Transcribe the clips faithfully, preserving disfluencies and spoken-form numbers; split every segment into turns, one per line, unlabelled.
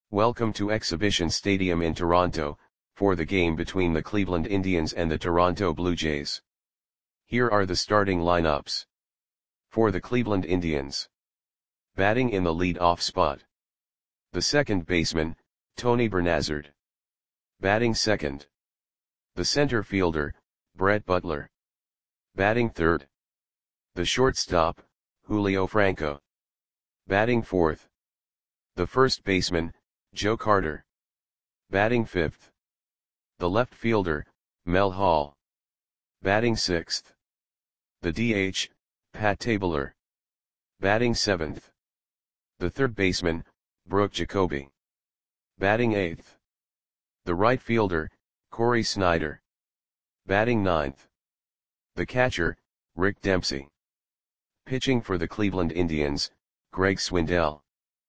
Welcome to Exhibition Stadium in Toronto, for the game between the Cleveland Indians and the Toronto Blue Jays. Here are the starting lineups. For the Cleveland Indians. Batting in the lead-off spot. The second baseman, Tony Bernazard. Batting second. The center fielder, Brett Butler. Batting third. The shortstop, Julio Franco. Batting fourth. The first baseman, Joe Carter. Batting fifth. The left fielder, Mel Hall. Batting sixth. The D H, Pat Tabler. Batting seventh. The third baseman, Brooke Jacoby. Batting eighth. The right fielder, Corey Snyder. Batting ninth. The catcher, Rick Dempsey. Pitching for the Cleveland Indians, Greg Swindell.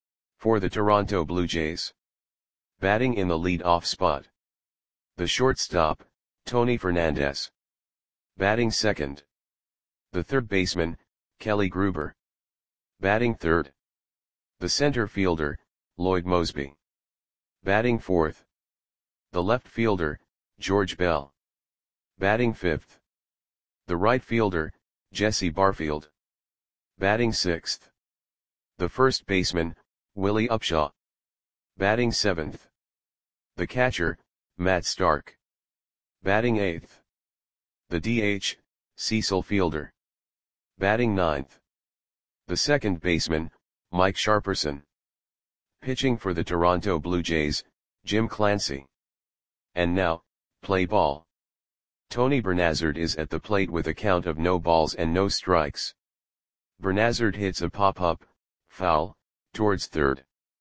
For the Toronto Blue Jays. Batting in the lead-off spot. The shortstop, Tony Fernandez. Batting second. The third baseman, Kelly Gruber. Batting third. The center fielder, Lloyd Moseby. Batting fourth. The left fielder, George Bell. Batting fifth. The right fielder, Jesse Barfield. Batting sixth. The first baseman, Willie Upshaw. Batting seventh. The catcher, Matt Stark. Batting eighth. The D H, Cecil Fielder. Batting ninth. The second baseman, Mike Sharperson. Pitching for the Toronto Blue Jays, Jim Clancy. And now, play ball. Tony Bernazard is at the plate with a count of no balls and no strikes. Bernazard hits a pop-up, foul, towards third.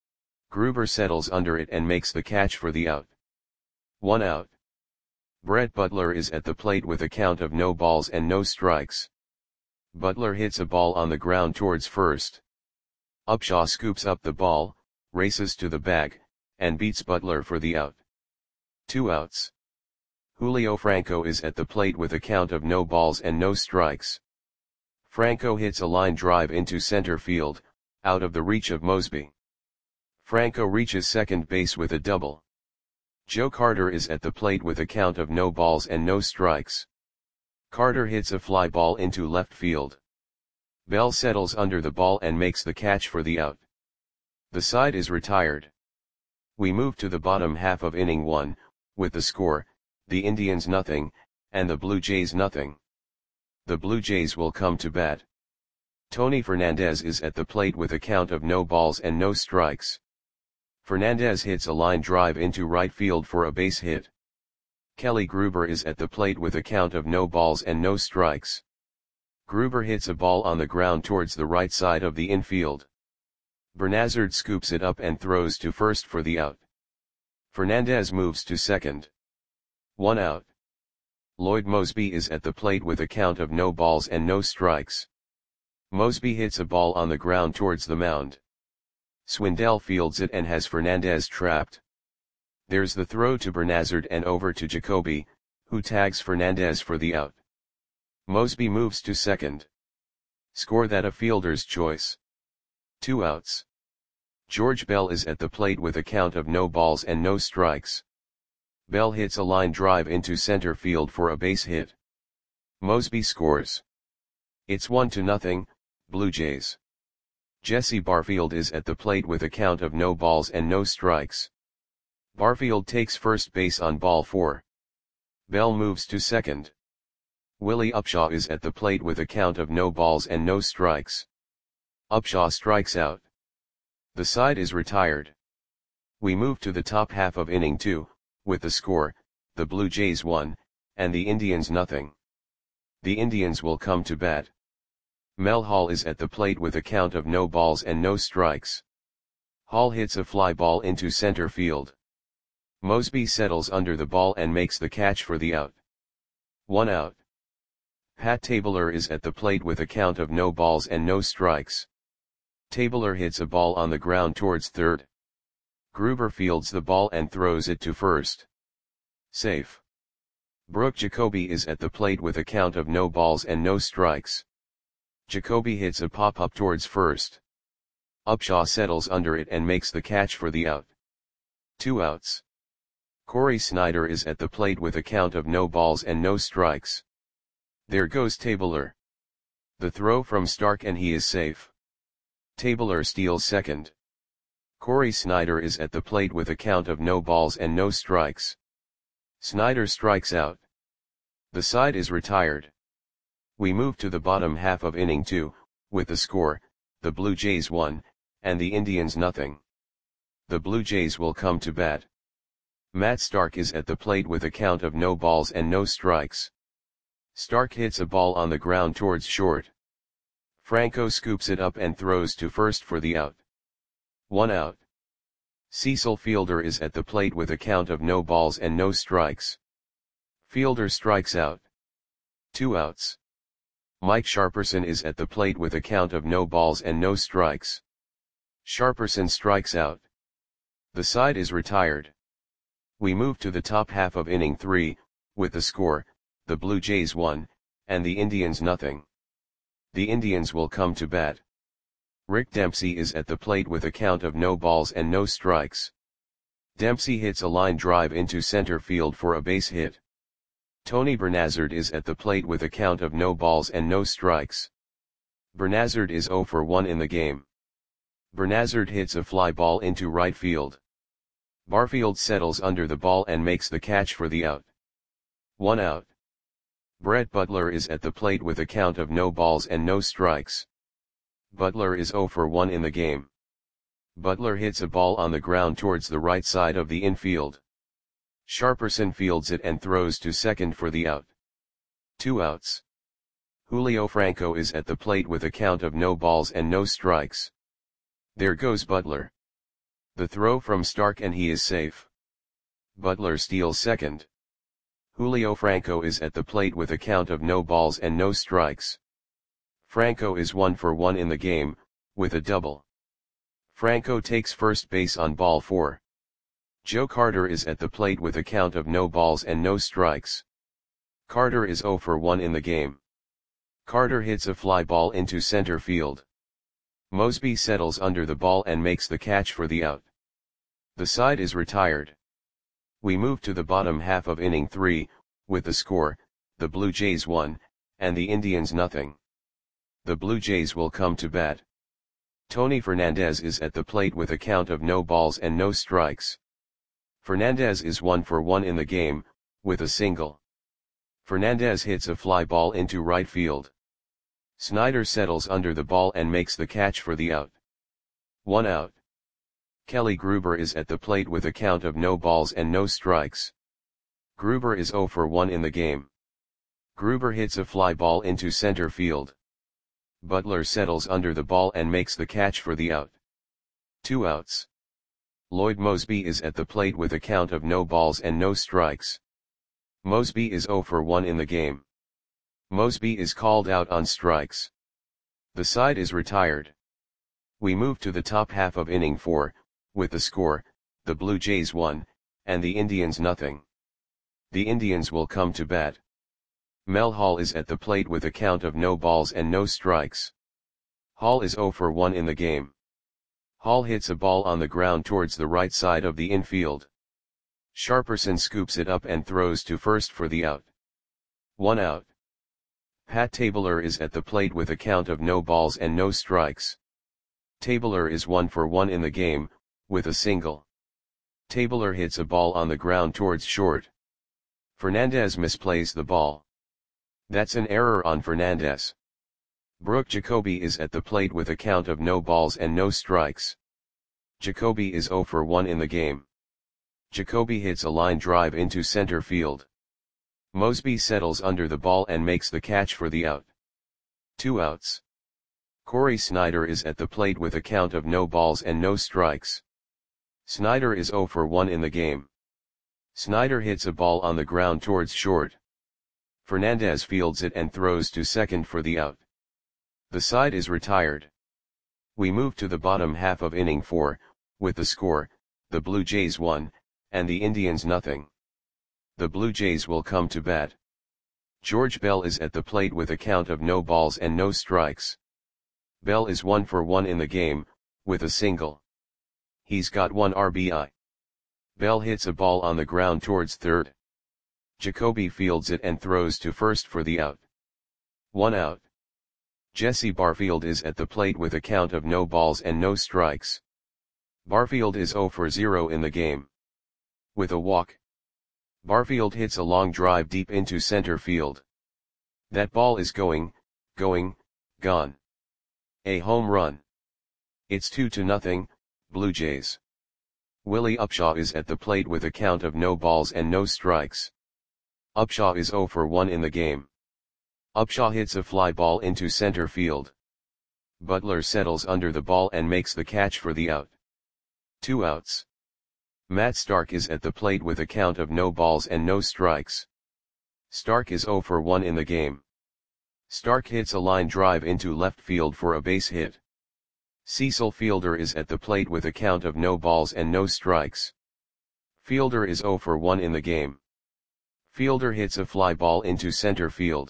Gruber settles under it and makes the catch for the out. One out. Brett Butler is at the plate with a count of no balls and no strikes. Butler hits a ball on the ground towards first. Upshaw scoops up the ball, races to the bag, and beats Butler for the out. Two outs. Julio Franco is at the plate with a count of no balls and no strikes. Franco hits a line drive into center field, out of the reach of Moseby. Franco reaches second base with a double. Joe Carter is at the plate with a count of no balls and no strikes. Carter hits a fly ball into left field. Bell settles under the ball and makes the catch for the out. The side is retired. We move to the bottom half of inning one, with the score, the Indians nothing, and the Blue Jays nothing. The Blue Jays will come to bat. Tony Fernandez is at the plate with a count of no balls and no strikes. Fernandez hits a line drive into right field for a base hit. Kelly Gruber is at the plate with a count of no balls and no strikes. Gruber hits a ball on the ground towards the right side of the infield. Bernazard scoops it up and throws to first for the out. Fernandez moves to second. One out. Lloyd Moseby is at the plate with a count of no balls and no strikes. Moseby hits a ball on the ground towards the mound. Swindell fields it and has Fernandez trapped. There's the throw to Bernazard and over to Jacoby, who tags Fernandez for the out. Moseby moves to second. Score that a fielder's choice. Two outs. George Bell is at the plate with a count of no balls and no strikes. Bell hits a line drive into center field for a base hit. Moseby scores. It's one to nothing, Blue Jays. Jesse Barfield is at the plate with a count of no balls and no strikes. Barfield takes first base on ball four. Bell moves to second. Willie Upshaw is at the plate with a count of no balls and no strikes. Upshaw strikes out. The side is retired. We move to the top half of inning two, with the score, the Blue Jays one, and the Indians nothing. The Indians will come to bat. Mel Hall is at the plate with a count of no balls and no strikes. Hall hits a fly ball into center field. Moseby settles under the ball and makes the catch for the out. One out. Pat Tabler is at the plate with a count of no balls and no strikes. Tabler hits a ball on the ground towards third. Gruber fields the ball and throws it to first. Safe. Brooke Jacoby is at the plate with a count of no balls and no strikes. Jacoby hits a pop-up towards first. Upshaw settles under it and makes the catch for the out. Two outs. Corey Snyder is at the plate with a count of no balls and no strikes. There goes Tabler. The throw from Stark and he is safe. Tabler steals second. Corey Snyder is at the plate with a count of no balls and no strikes. Snyder strikes out. The side is retired. We move to the bottom half of inning two, with the score, the Blue Jays one, and the Indians nothing. The Blue Jays will come to bat. Matt Stark is at the plate with a count of no balls and no strikes. Stark hits a ball on the ground towards short. Franco scoops it up and throws to first for the out. One out. Cecil Fielder is at the plate with a count of no balls and no strikes. Fielder strikes out. Two outs. Mike Sharperson is at the plate with a count of no balls and no strikes. Sharperson strikes out. The side is retired. We move to the top half of inning three, with the score, the Blue Jays one, and the Indians nothing. The Indians will come to bat. Rick Dempsey is at the plate with a count of no balls and no strikes. Dempsey hits a line drive into center field for a base hit. Tony Bernazard is at the plate with a count of no balls and no strikes. Bernazard is oh for one in the game. Bernazard hits a fly ball into right field. Barfield settles under the ball and makes the catch for the out. One out. Brett Butler is at the plate with a count of no balls and no strikes. Butler is oh for one in the game. Butler hits a ball on the ground towards the right side of the infield. Sharperson fields it and throws to second for the out. Two outs. Julio Franco is at the plate with a count of no balls and no strikes. There goes Butler. The throw from Stark and he is safe. Butler steals second. Julio Franco is at the plate with a count of no balls and no strikes. Franco is one for one in the game, with a double. Franco takes first base on ball four. Joe Carter is at the plate with a count of no balls and no strikes. Carter is oh for one in the game. Carter hits a fly ball into center field. Mosby settles under the ball and makes the catch for the out. The side is retired. We move to the bottom half of inning three, with the score, the Blue Jays one, and the Indians nothing. The Blue Jays will come to bat. Tony Fernandez is at the plate with a count of no balls and no strikes. Fernandez is one for one in the game, with a single. Fernandez hits a fly ball into right field. Snyder settles under the ball and makes the catch for the out. One out. Kelly Gruber is at the plate with a count of no balls and no strikes. Gruber is oh for one in the game. Gruber hits a fly ball into center field. Butler settles under the ball and makes the catch for the out. Two outs. Lloyd Mosby is at the plate with a count of no balls and no strikes. Mosby is oh for one in the game. Mosby is called out on strikes. The side is retired. We move to the top half of inning four, with the score, the Blue Jays one, and the Indians nothing. The Indians will come to bat. Mel Hall is at the plate with a count of no balls and no strikes. Hall is oh for one in the game. Hall hits a ball on the ground towards the right side of the infield. Sharperson scoops it up and throws to first for the out. One out. Pat Tabler is at the plate with a count of no balls and no strikes. Tabler is one for one in the game, with a single. Tabler hits a ball on the ground towards short. Fernandez misplays the ball. That's an error on Fernandez. Brooke Jacoby is at the plate with a count of no balls and no strikes. Jacoby is oh for one in the game. Jacoby hits a line drive into center field. Mosby settles under the ball and makes the catch for the out. Two outs. Corey Snyder is at the plate with a count of no balls and no strikes. Snyder is oh for one in the game. Snyder hits a ball on the ground towards short. Fernandez fields it and throws to second for the out. The side is retired. We move to the bottom half of inning four, with the score, the Blue Jays one, and the Indians nothing. The Blue Jays will come to bat. George Bell is at the plate with a count of no balls and no strikes. Bell is one for one in the game, with a single. He's got one R B I. Bell hits a ball on the ground towards third. Jacoby fields it and throws to first for the out. One out. Jesse Barfield is at the plate with a count of no balls and no strikes. Barfield is zero for zero in the game. With a walk, Barfield hits a long drive deep into center field. That ball is going, going, gone. A home run. It's two to nothing, Blue Jays. Willie Upshaw is at the plate with a count of no balls and no strikes. Upshaw is zero for one in the game. Upshaw hits a fly ball into center field. Butler settles under the ball and makes the catch for the out. Two outs. Matt Stark is at the plate with a count of no balls and no strikes. Stark is zero for one in the game. Stark hits a line drive into left field for a base hit. Cecil Fielder is at the plate with a count of no balls and no strikes. Fielder is zero for one in the game. Fielder hits a fly ball into center field.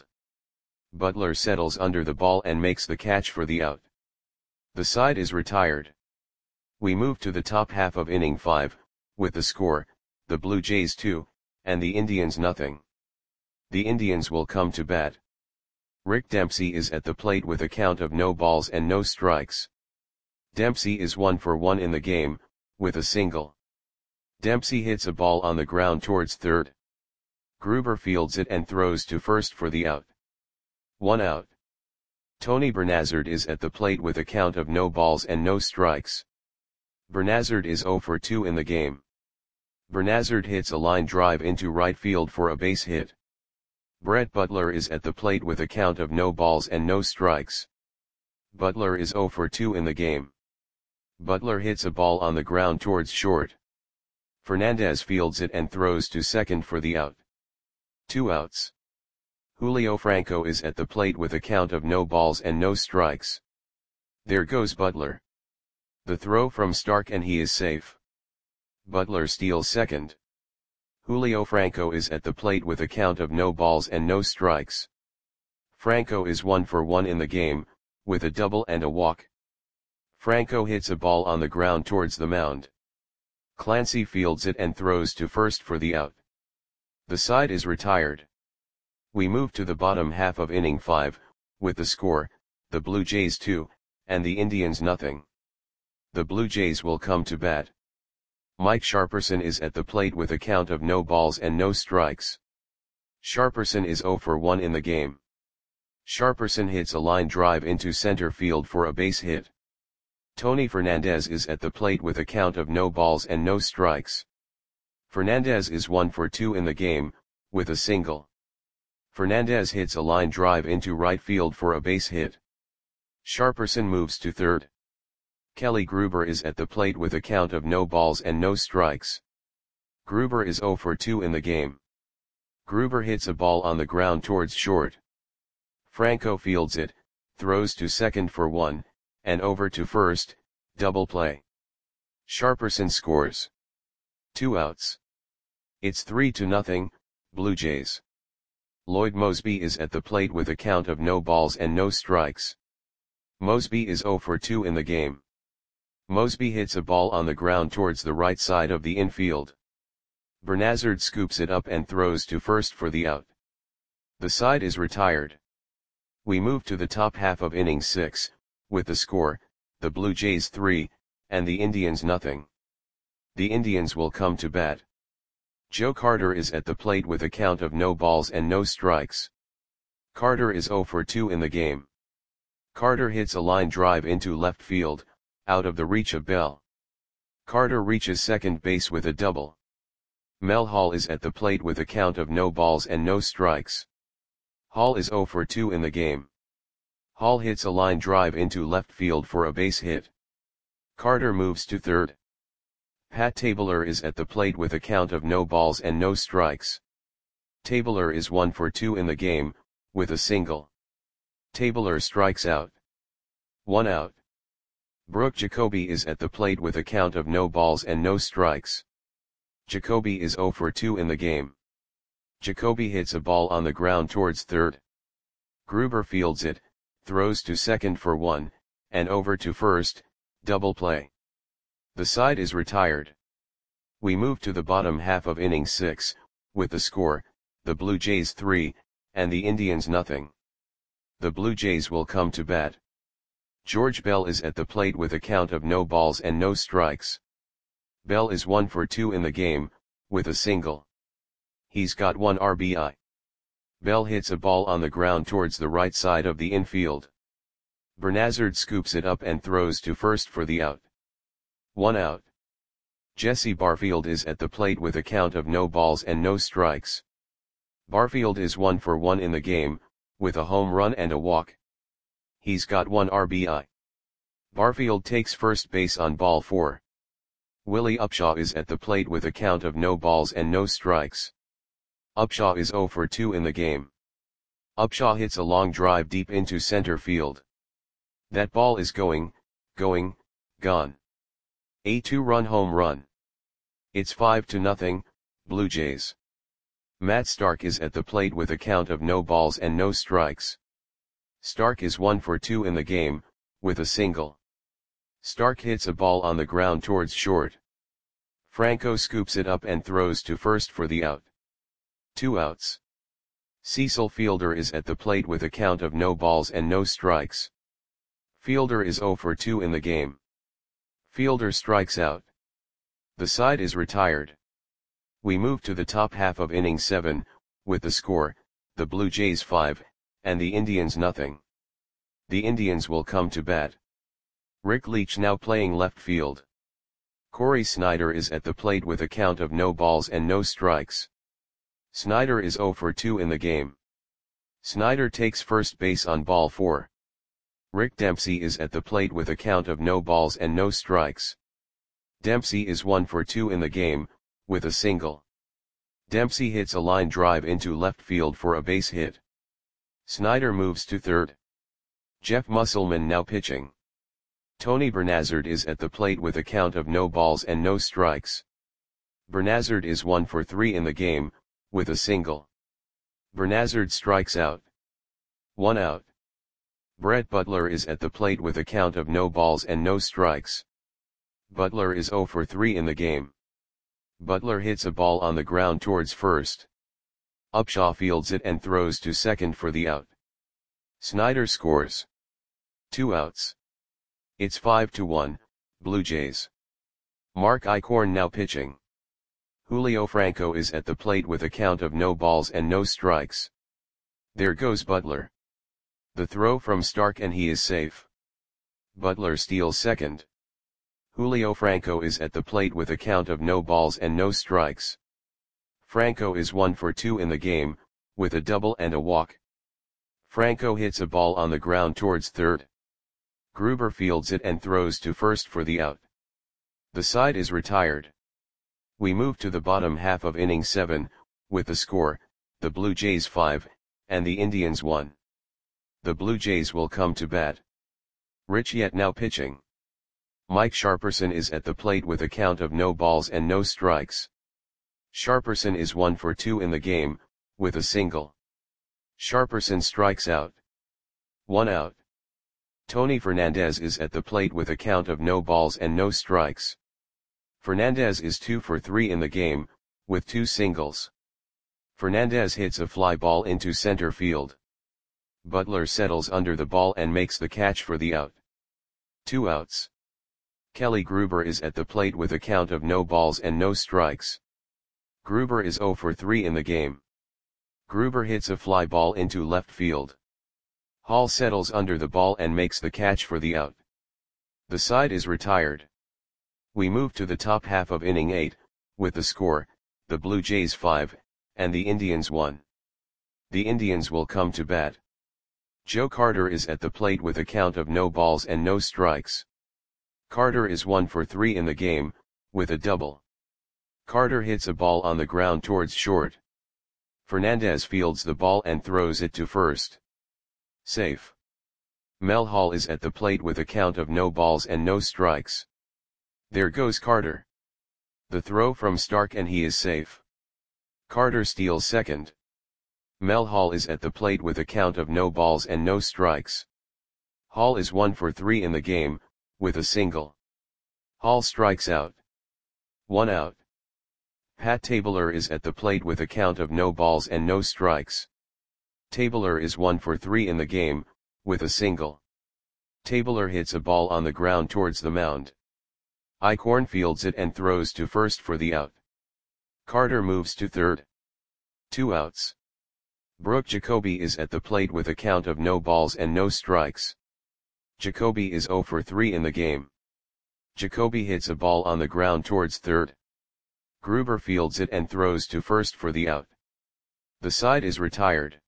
Butler settles under the ball and makes the catch for the out. The side is retired. We move to the top half of inning five, with the score, the Blue Jays two, and the Indians nothing. The Indians will come to bat. Rick Dempsey is at the plate with a count of no balls and no strikes. Dempsey is one for one in the game, with a single. Dempsey hits a ball on the ground towards third. Gruber fields it and throws to first for the out. One out. Tony Bernazard is at the plate with a count of no balls and no strikes. Bernazard is zero for two in the game. Bernazard hits a line drive into right field for a base hit. Brett Butler is at the plate with a count of no balls and no strikes. Butler is zero for two in the game. Butler hits a ball on the ground towards short. Fernandez fields it and throws to second for the out. Two outs. Julio Franco is at the plate with a count of no balls and no strikes. There goes Butler. The throw from Stark and he is safe. Butler steals second. Julio Franco is at the plate with a count of no balls and no strikes. Franco is one for one in the game, with a double and a walk. Franco hits a ball on the ground towards the mound. Clancy fields it and throws to first for the out. The side is retired. We move to the bottom half of inning five, with the score, the Blue Jays two, and the Indians nothing. The Blue Jays will come to bat. Mike Sharperson is at the plate with a count of no balls and no strikes. Sharperson is zero for one in the game. Sharperson hits a line drive into center field for a base hit. Tony Fernandez is at the plate with a count of no balls and no strikes. Fernandez is one for two in the game, with a single. Fernandez hits a line drive into right field for a base hit. Sharperson moves to third. Kelly Gruber is at the plate with a count of no balls and no strikes. Gruber is zero for two in the game. Gruber hits a ball on the ground towards short. Franco fields it, throws to second for one, and over to first, double play. Sharperson scores. Two outs. It's three to nothing, Blue Jays. Lloyd Mosby is at the plate with a count of no balls and no strikes. Mosby is zero for two in the game. Mosby hits a ball on the ground towards the right side of the infield. Bernazard scoops it up and throws to first for the out. The side is retired. We move to the top half of inning six, with the score, the Blue Jays three, and the Indians nothing. The Indians will come to bat. Joe Carter is at the plate with a count of no balls and no strikes. Carter is zero for two in the game. Carter hits a line drive into left field, out of the reach of Bell. Carter reaches second base with a double. Mel Hall is at the plate with a count of no balls and no strikes. Hall is zero for two in the game. Hall hits a line drive into left field for a base hit. Carter moves to third. Pat Tabler is at the plate with a count of no balls and no strikes. Tabler is one for two in the game, with a single. Tabler strikes out. One out. Brooke Jacoby is at the plate with a count of no balls and no strikes. Jacoby is zero for two in the game. Jacoby hits a ball on the ground towards third. Gruber fields it, throws to second for one, and over to first, double play. The side is retired. We move to the bottom half of inning six, with the score, the Blue Jays three, and the Indians nothing. The Blue Jays will come to bat. George Bell is at the plate with a count of no balls and no strikes. Bell is one for two in the game, with a single. He's got one R B I. Bell hits a ball on the ground towards the right side of the infield. Bernazard scoops it up and throws to first for the out. One out. Jesse Barfield is at the plate with a count of no balls and no strikes. Barfield is one for one in the game, with a home run and a walk. He's got one R B I. Barfield takes first base on ball four. Willie Upshaw is at the plate with a count of no balls and no strikes. Upshaw is zero for two in the game. Upshaw hits a long drive deep into center field. That ball is going, going, gone. A two-run home run. It's five to nothing, Blue Jays. Matt Stark is at the plate with a count of no balls and no strikes. Stark is one for two in the game, with a single. Stark hits a ball on the ground towards short. Franco scoops it up and throws to first for the out. Two outs. Cecil Fielder is at the plate with a count of no balls and no strikes. Fielder is zero for two in the game. Fielder strikes out. The side is retired. We move to the top half of inning seven, with the score, the Blue Jays five, and the Indians nothing. The Indians will come to bat. Rick Leach now playing left field. Corey Snyder is at the plate with a count of no balls and no strikes. Snyder is zero for two in the game. Snyder takes first base on ball four. Rick Dempsey is at the plate with a count of no balls and no strikes. Dempsey is one for two in the game, with a single. Dempsey hits a line drive into left field for a base hit. Snyder moves to third. Jeff Musselman now pitching. Tony Bernazard is at the plate with a count of no balls and no strikes. Bernazard is one for three in the game, with a single. Bernazard strikes out. One out. Brett Butler is at the plate with a count of no balls and no strikes. Butler is zero for three in the game. Butler hits a ball on the ground towards first. Upshaw fields it and throws to second for the out. Snyder scores. Two outs. It's five to one, Blue Jays. Mark Eichhorn now pitching. Julio Franco is at the plate with a count of no balls and no strikes. There goes Butler. The throw from Stark and he is safe. Butler steals second. Julio Franco is at the plate with a count of no balls and no strikes. Franco is one for two in the game, with a double and a walk. Franco hits a ball on the ground towards third. Gruber fields it and throws to first for the out. The side is retired. We move to the bottom half of inning seven, with the score, the Blue Jays five, and the Indians one. The Blue Jays will come to bat. Rich Yett now pitching. Mike Sharperson is at the plate with a count of no balls and no strikes. Sharperson is one for two in the game, with a single. Sharperson strikes out. One out. Tony Fernandez is at the plate with a count of no balls and no strikes. Fernandez is two for three in the game, with two singles. Fernandez hits a fly ball into center field. Butler settles under the ball and makes the catch for the out. Two outs. Kelly Gruber is at the plate with a count of no balls and no strikes. Gruber is zero for three in the game. Gruber hits a fly ball into left field. Hall settles under the ball and makes the catch for the out. The side is retired. We move to the top half of inning eight, with the score, the Blue Jays five, and the Indians one. The Indians will come to bat. Joe Carter is at the plate with a count of no balls and no strikes. Carter is one for three in the game, with a double. Carter hits a ball on the ground towards short. Fernandez fields the ball and throws it to first. Safe. Mel Hall is at the plate with a count of no balls and no strikes. There goes Carter. The throw from Stark and he is safe. Carter steals second. Mel Hall is at the plate with a count of no balls and no strikes. Hall is one for three in the game, with a single. Hall strikes out. One out. Pat Tabler is at the plate with a count of no balls and no strikes. Tabler is one for three in the game, with a single. Tabler hits a ball on the ground towards the mound. Eichhorn fields it and throws to first for the out. Carter moves to third. Two outs. Brooke Jacoby is at the plate with a count of no balls and no strikes. Jacoby is zero for three in the game. Jacoby hits a ball on the ground towards third. Gruber fields it and throws to first for the out. The side is retired.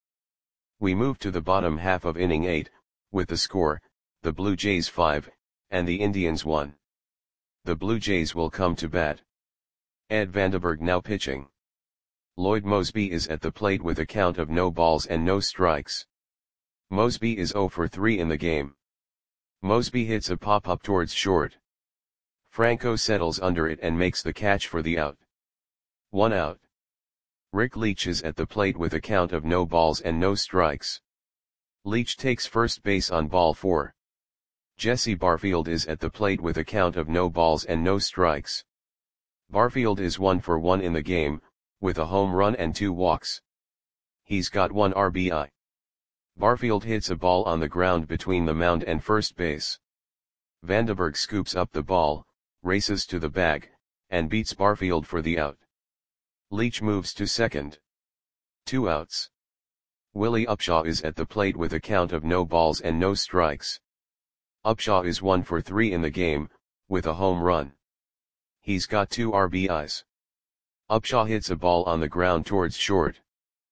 We move to the bottom half of inning eight, with the score, the Blue Jays five, and the Indians one. The Blue Jays will come to bat. Ed Vandenberg now pitching. Lloyd Moseby is at the plate with a count of no balls and no strikes. Moseby is zero for three in the game. Moseby hits a pop-up towards short. Franco settles under it and makes the catch for the out. One out. Rick Leach is at the plate with a count of no balls and no strikes. Leach takes first base on ball four. Jesse Barfield is at the plate with a count of no balls and no strikes. Barfield is one for one in the game, with a home run and two walks. He's got one R B I. Barfield hits a ball on the ground between the mound and first base. Vandenberg scoops up the ball, races to the bag, and beats Barfield for the out. Leach moves to second. Two outs. Willie Upshaw is at the plate with a count of no balls and no strikes. Upshaw is one for three in the game, with a home run. He's got two R B Is. Upshaw hits a ball on the ground towards short.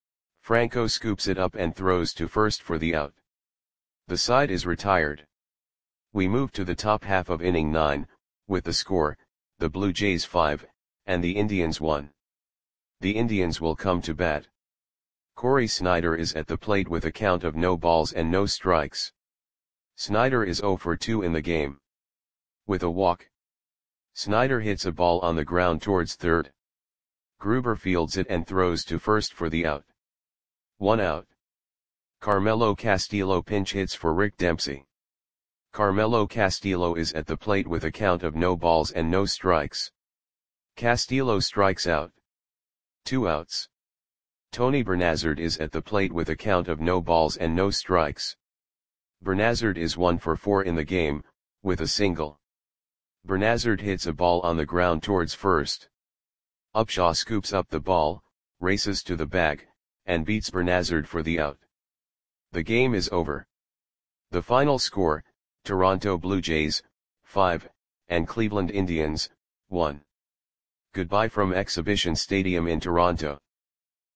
Franco scoops it up and throws to first for the out. The side is retired. We move to the top half of inning nine, with the score, the Blue Jays five, and the Indians one. The Indians will come to bat. Corey Snyder is at the plate with a count of no balls and no strikes. Snyder is zero for two in the game. With a walk. Snyder hits a ball on the ground towards third. Gruber fields it and throws to first for the out. One out. Carmelo Castillo pinch hits for Rick Dempsey. Carmelo Castillo is at the plate with a count of no balls and no strikes. Castillo strikes out. Two outs. Tony Bernazard is at the plate with a count of no balls and no strikes. Bernazard is one for four in the game, with a single. Bernazard hits a ball on the ground towards first. Upshaw scoops up the ball, races to the bag, and beats Bernazard for the out. The game is over. The final score, Toronto Blue Jays, five, and Cleveland Indians, one. Goodbye from Exhibition Stadium in Toronto.